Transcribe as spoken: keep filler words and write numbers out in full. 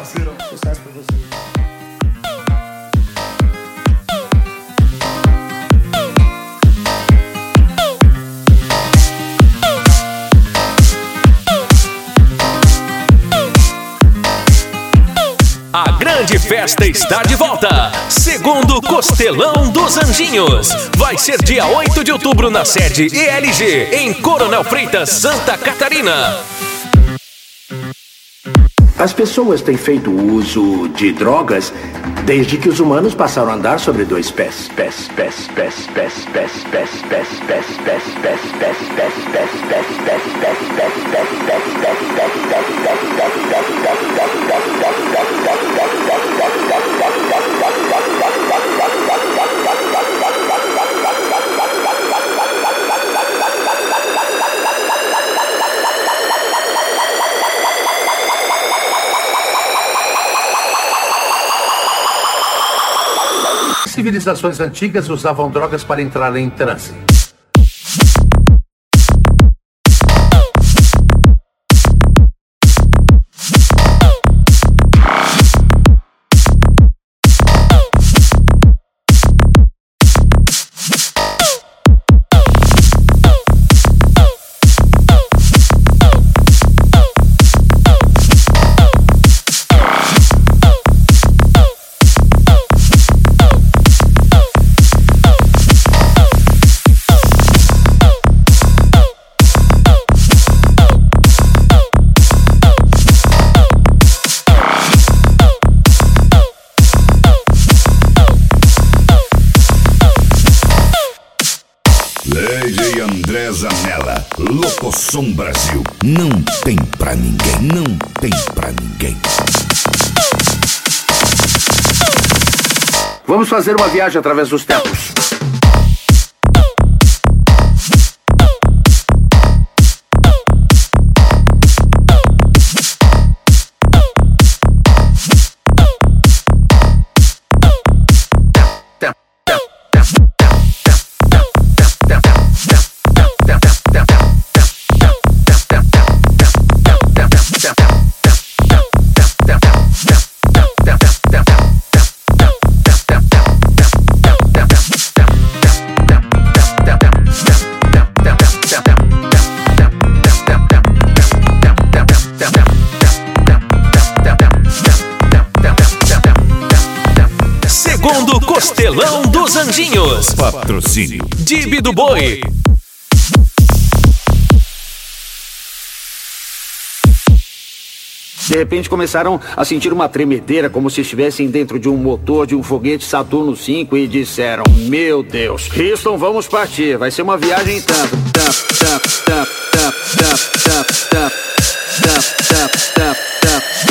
parceiro. Sucesso pra você. A grande festa está de volta. Segundo Costelão dos Anjinhos. Vai ser dia oito de outubro na sede E L G, em Coronel Freitas, Santa Catarina. As pessoas têm feito uso de drogas desde que os humanos passaram a andar sobre dois pés. Pés, pés, pés, pés, pés, pés, pés, pés, pés, pés, pés, pés, pés, pés, pés, pés, pés, Civilizações antigas usavam drogas para entrar em transe. D J André Zanella, Locosom Brasil. Não tem pra ninguém, não tem pra ninguém. Vamos fazer uma viagem através dos tempos. Segundo Costelão dos Anjinhos. Patrocínio Dibe do Boi. De repente começaram a sentir uma tremedeira, como se estivessem dentro de um motor de um foguete Saturno cinco, e disseram: meu Deus, Houston, vamos partir, vai ser uma viagem em tanto. Tap, tap, tap, tap, tap, tap, tap, tap, tap, tap.